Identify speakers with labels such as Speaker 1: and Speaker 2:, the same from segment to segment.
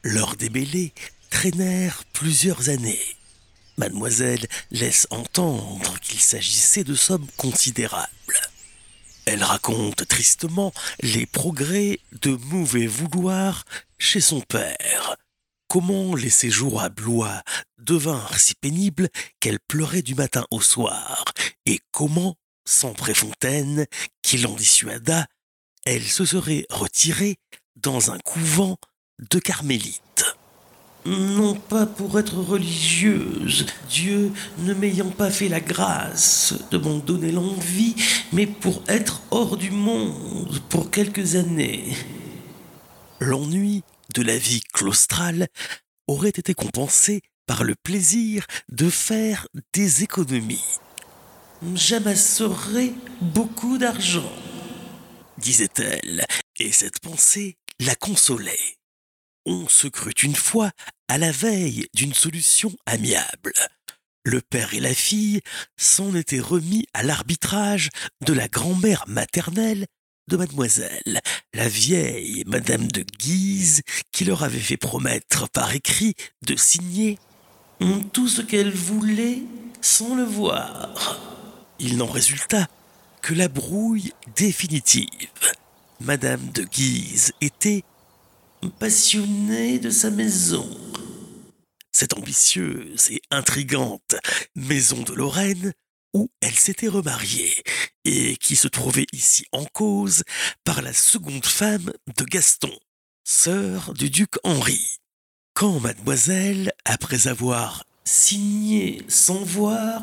Speaker 1: Leurs démêlés traînèrent plusieurs années. Mademoiselle laisse entendre qu'il s'agissait de sommes considérables. Elle raconte tristement les progrès de mauvais vouloir chez son père. Comment les séjours à Blois devinrent si pénibles qu'elle pleurait du matin au soir, et comment, sans Préfontaine qui l'en dissuada, elle se serait retirée dans un couvent de carmélites. Non pas pour être religieuse, Dieu ne m'ayant pas fait la grâce de m'en donner l'envie, mais pour être hors du monde pour quelques années. L'ennui de la vie claustrale aurait été compensé par le plaisir de faire des économies. J'amasserai beaucoup d'argent, disait-elle, et cette pensée la consolait. On se crut une fois à la veille d'une solution amiable. Le père et la fille s'en étaient remis à l'arbitrage de la grand-mère maternelle de mademoiselle, la vieille madame de Guise, qui leur avait fait promettre par écrit de signer tout ce qu'elle voulait sans le voir. Il n'en résulta que la brouille définitive. Madame de Guise était passionnée de sa maison. Cette ambitieuse et intrigante maison de Lorraine où elle s'était remariée et qui se trouvait ici en cause par la seconde femme de Gaston, sœur du duc Henri. Quand mademoiselle, après avoir signé sans voir,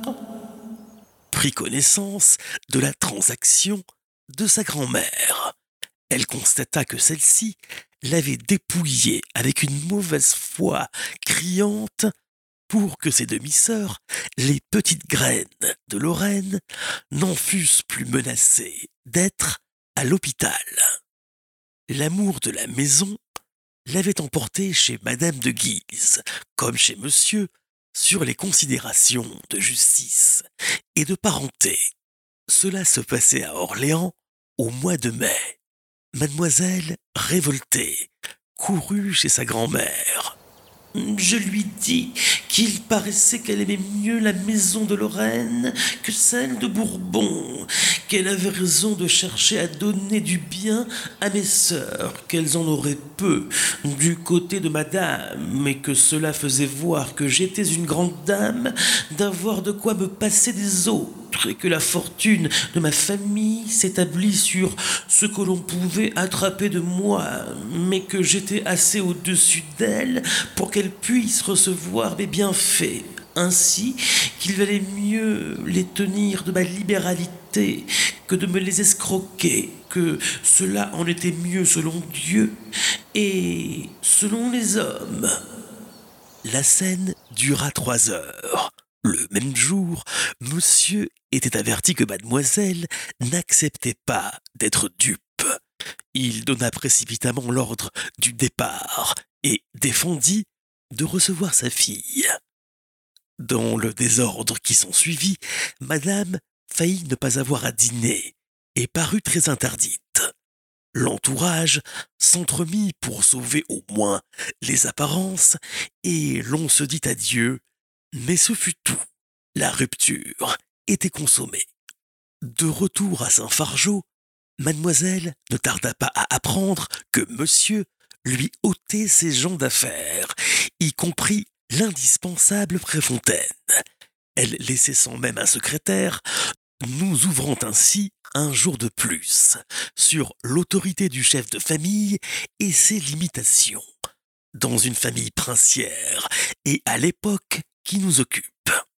Speaker 1: prit connaissance de la transaction de sa grand-mère, elle constata que celle-ci l'avait dépouillée avec une mauvaise foi criante pour que ses demi-sœurs, les petites graines de Lorraine, n'en fussent plus menacées d'être à l'hôpital. L'amour de la maison l'avait emporté chez madame de Guise, comme chez monsieur, sur les considérations de justice et de parenté. Cela se passait à Orléans au mois de mai. Mademoiselle, révoltée, courut chez sa grand-mère. Je lui dis qu'il paraissait qu'elle aimait mieux la maison de Lorraine que celle de Bourbon, qu'elle avait raison de chercher à donner du bien à mes sœurs, qu'elles en auraient peu du côté de madame, mais que cela faisait voir que j'étais une grande dame d'avoir de quoi me passer des autres, et que la fortune de ma famille s'établit sur ce que l'on pouvait attraper de moi, mais que j'étais assez au-dessus d'elle pour qu'elle puisse recevoir mes bienfaits. Ainsi qu'il valait mieux les tenir de ma libéralité que de me les escroquer, que cela en était mieux selon Dieu et selon les hommes. La scène dura 3 heures. Le même jour, monsieur était averti que mademoiselle n'acceptait pas d'être dupe. Il donna précipitamment l'ordre du départ et défendit de recevoir sa fille. Dans le désordre qui s'ensuivit, madame faillit ne pas avoir à dîner et parut très interdite. L'entourage s'entremit pour sauver au moins les apparences et l'on se dit adieu, mais ce fut tout. La rupture était consommée. De retour à Saint-Fargeau, mademoiselle ne tarda pas à apprendre que monsieur lui ôtait ses gens d'affaires, y compris l'indispensable Préfontaine. Elle laissait sans même un secrétaire, nous ouvrant ainsi un jour de plus sur l'autorité du chef de famille et ses limitations, dans une famille princière et à l'époque qui nous occupe.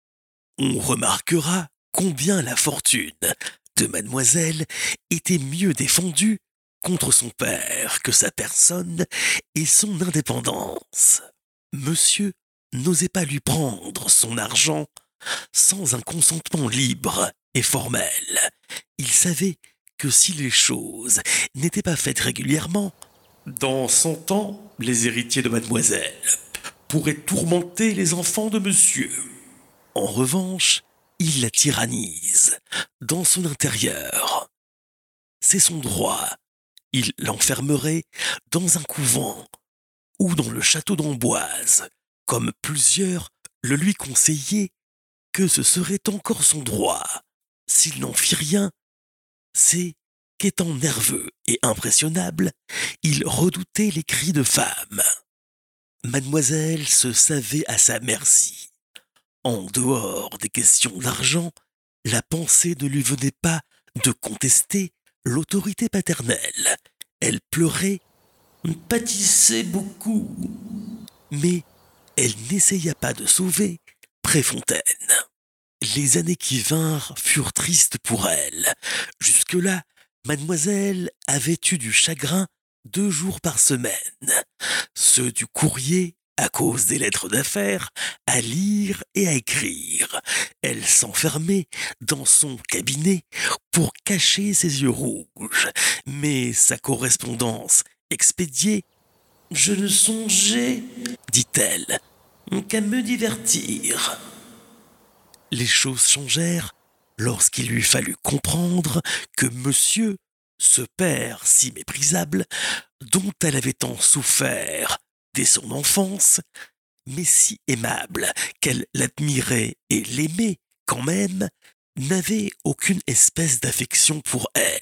Speaker 1: On remarquera combien la fortune de mademoiselle était mieux défendue contre son père que sa personne et son indépendance. Monsieur n'osait pas lui prendre son argent sans un consentement libre et formel. Il savait que si les choses n'étaient pas faites régulièrement, dans 100 ans, les héritiers de mademoiselle pourraient tourmenter les enfants de monsieur. En revanche, il la tyrannise dans son intérieur. C'est son droit. Il l'enfermerait dans un couvent ou dans le château d'Amboise, comme plusieurs le lui conseillaient, que ce serait encore son droit. S'il n'en fit rien, c'est qu'étant nerveux et impressionnable, il redoutait les cris de femme. Mademoiselle se savait à sa merci. En dehors des questions d'argent, la pensée ne lui venait pas de contester l'autorité paternelle. Elle pleurait, pâtissait beaucoup, mais elle n'essaya pas de sauver Préfontaine. Les années qui vinrent furent tristes pour elle. Jusque-là, mademoiselle avait eu du chagrin 2 jours par semaine. Ceux du courrier, à cause des lettres d'affaires, à lire et à écrire. Elle s'enfermait dans son cabinet pour cacher ses yeux rouges. Mais sa correspondance expédiée, « Je ne songeais, dit-elle, qu'à me divertir. » Les choses changèrent lorsqu'il lui fallut comprendre que monsieur, ce père si méprisable, dont elle avait tant souffert dès son enfance, mais si aimable qu'elle l'admirait et l'aimait quand même, n'avait aucune espèce d'affection pour elle.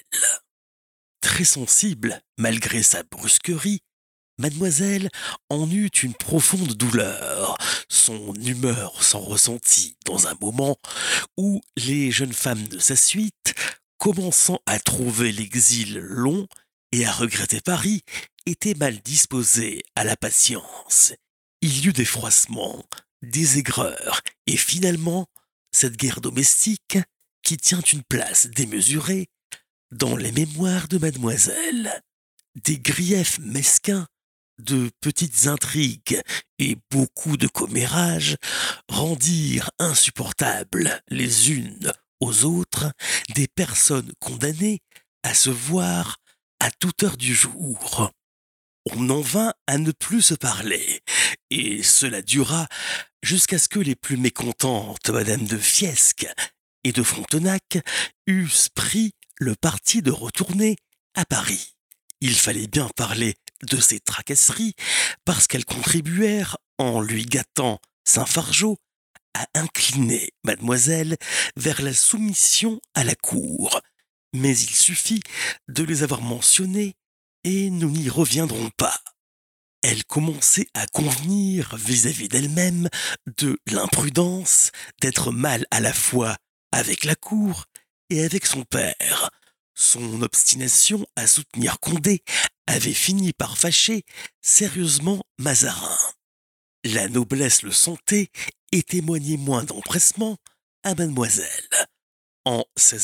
Speaker 1: Très sensible, malgré sa brusquerie, mademoiselle en eut une profonde douleur. Son humeur s'en ressentit dans un moment où les jeunes femmes de sa suite, commençant à trouver l'exil long et à regretter Paris, étaient mal disposées à la patience. Il y eut des froissements, des aigreurs, et finalement, cette guerre domestique qui tient une place démesurée dans les mémoires de mademoiselle. Des griefs mesquins, de petites intrigues et beaucoup de commérages rendirent insupportables les unes aux autres des personnes condamnées à se voir à toute heure du jour. On en vint à ne plus se parler, et cela dura jusqu'à ce que les plus mécontentes Madame de Fiesque et de Frontenac eussent pris le parti de retourner à Paris. Il fallait bien parler de ces tracasseries parce qu'elles contribuèrent, en lui gâtant Saint-Fargeau, à incliner mademoiselle vers la soumission à la cour. Mais il suffit de les avoir mentionnées et nous n'y reviendrons pas. Elle commençait à convenir vis-à-vis d'elle-même de l'imprudence d'être mal à la fois avec la cour et avec son père. Son obstination à soutenir Condé avait fini par fâcher sérieusement Mazarin. La noblesse le sentait et témoignait moins d'empressement à mademoiselle. En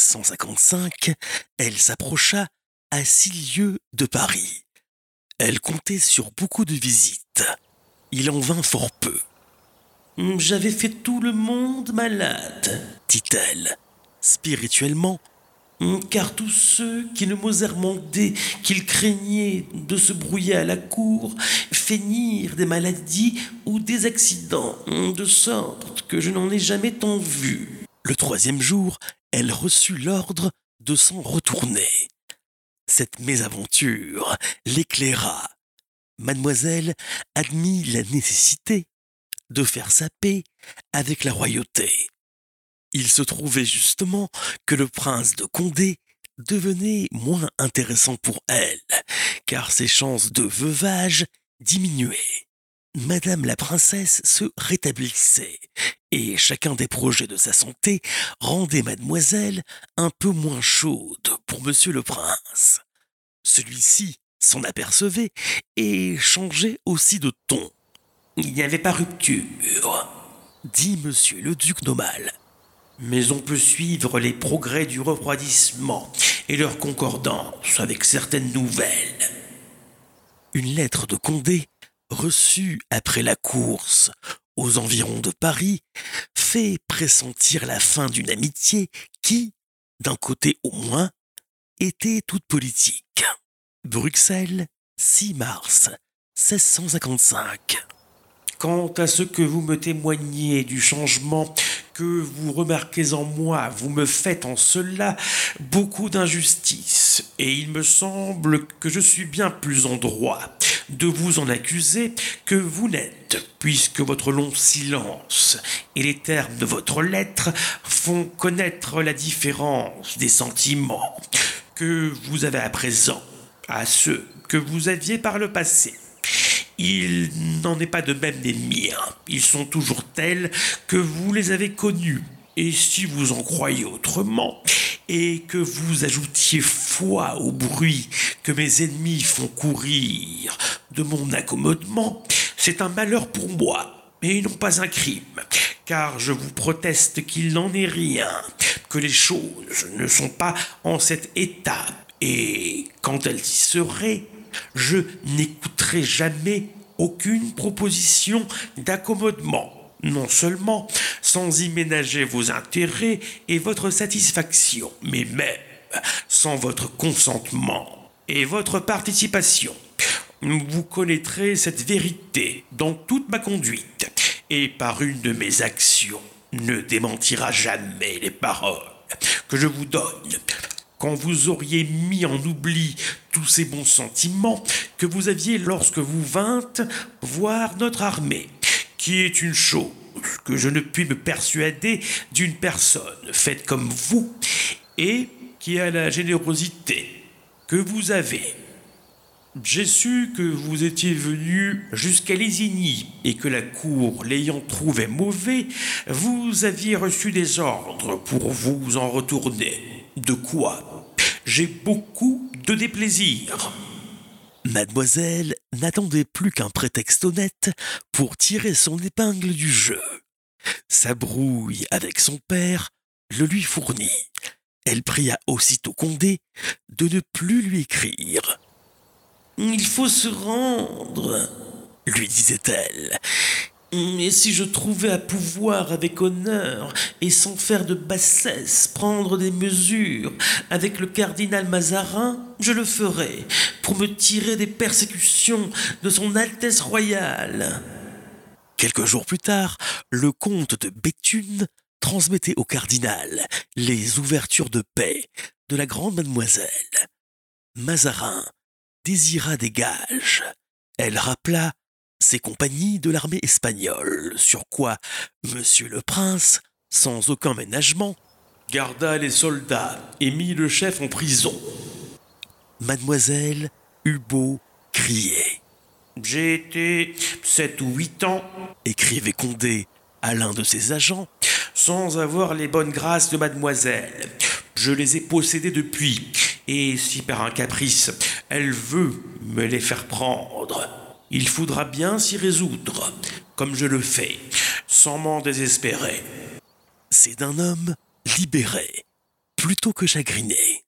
Speaker 1: 1655, elle s'approcha à 6 lieues de Paris. Elle comptait sur beaucoup de visites. Il en vint fort peu. « J'avais fait tout le monde malade, dit-elle, spirituellement, car tous ceux qui ne m'osèrent demander qu'ils craignaient de se brouiller à la cour feignirent des maladies ou des accidents, de sorte que je n'en ai jamais tant vu. » Le 3e jour, elle reçut l'ordre de s'en retourner. Cette mésaventure l'éclaira. Mademoiselle admit la nécessité de faire sa paix avec la royauté. Il se trouvait justement que le prince de Condé devenait moins intéressant pour elle, car ses chances de veuvage diminuaient. Madame la princesse se rétablissait, et chacun des projets de sa santé rendait mademoiselle un peu moins chaude pour monsieur le prince. Celui-ci s'en apercevait et changeait aussi de ton. « Il n'y avait pas rupture, dit monsieur le duc d'Aumale. Mais on peut suivre les progrès du refroidissement et leur concordance avec certaines nouvelles. » Une lettre de Condé, reçue après la course aux environs de Paris, fait pressentir la fin d'une amitié qui, d'un côté au moins, était toute politique. Bruxelles, 6 mars 1655. Quant à ce que vous me témoignez du changement que vous remarquez en moi, vous me faites en cela beaucoup d'injustice, et il me semble que je suis bien plus en droit de vous en accuser que vous n'êtes, puisque votre long silence et les termes de votre lettre font connaître la différence des sentiments que vous avez à présent à ceux que vous aviez par le passé. Il n'en est pas de même des miens. Ils sont toujours tels que vous les avez connus. Et si vous en croyez autrement, et que vous ajoutiez foi au bruit que mes ennemis font courir de mon accommodement, c'est un malheur pour moi, et non pas un crime, car je vous proteste qu'il n'en est rien, que les choses ne sont pas en cet état, et quand elles y seraient, je n'écouterai jamais aucune proposition d'accommodement, non seulement sans y ménager vos intérêts et votre satisfaction, mais même sans votre consentement et votre participation. Vous connaîtrez cette vérité dans toute ma conduite, et par une de mes actions ne démentira jamais les paroles que je vous donne. Quand vous auriez mis en oubli tous ces bons sentiments que vous aviez lorsque vous vîntes voir notre armée, qui est une chose que je ne puis me persuader d'une personne faite comme vous et qui a la générosité que vous avez. J'ai su que vous étiez venu jusqu'à Lésigny et que la cour l'ayant trouvé mauvais, vous aviez reçu des ordres pour vous en retourner. De quoi j'ai beaucoup de déplaisir.
Speaker 2: Mademoiselle n'attendait plus qu'un prétexte honnête pour tirer son épingle du jeu. Sa brouille avec son père le lui fournit. Elle pria aussitôt Condé de ne plus lui écrire.
Speaker 1: « Il faut se rendre, lui disait-elle. Et si je trouvais à pouvoir avec honneur et sans faire de bassesse prendre des mesures avec le cardinal Mazarin, je le ferais pour me tirer des persécutions de son Altesse royale. »
Speaker 2: Quelques jours plus tard, le comte de Béthune transmettait au cardinal les ouvertures de paix de la grande mademoiselle. Mazarin désira des gages. Elle rappela ses compagnies de l'armée espagnole, sur quoi Monsieur le Prince, sans aucun ménagement,
Speaker 1: garda les soldats et mit le chef en prison.
Speaker 2: Mademoiselle eut beau crier.
Speaker 1: « J'ai été 7 ou 8 ans,
Speaker 2: écrivait Condé à l'un de ses agents,
Speaker 1: sans avoir les bonnes grâces de mademoiselle. Je les ai possédées depuis, et si par un caprice, elle veut me les faire prendre, il faudra bien s'y résoudre, comme je le fais, sans m'en désespérer. »
Speaker 2: C'est d'un homme libéré, plutôt que chagriné.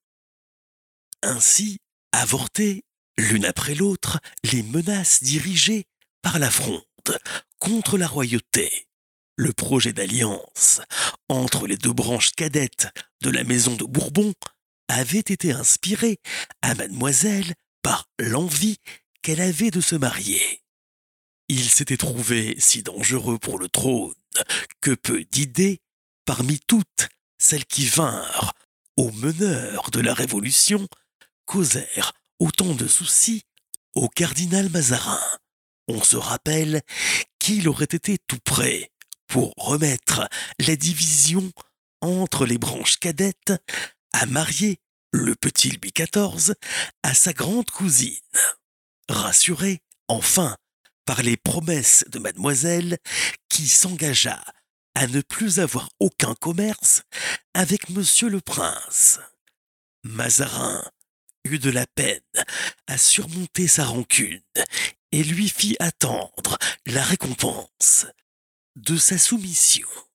Speaker 2: Ainsi avortaient, l'une après l'autre, les menaces dirigées par la Fronde contre la royauté. Le projet d'alliance entre les deux branches cadettes de la maison de Bourbon avait été inspiré à mademoiselle par l'envie qu'elle avait de se marier. Il s'était trouvé si dangereux pour le trône que peu d'idées, parmi toutes celles qui vinrent au meneur de la Révolution, causèrent autant de soucis au cardinal Mazarin. On se rappelle qu'il aurait été tout prêt pour remettre la division entre les branches cadettes, à marier le petit Louis XIV à sa grande cousine. Rassuré, enfin, par les promesses de mademoiselle, qui s'engagea à ne plus avoir aucun commerce avec monsieur le prince. Mazarin eut de la peine à surmonter sa rancune et lui fit attendre la récompense de sa soumission.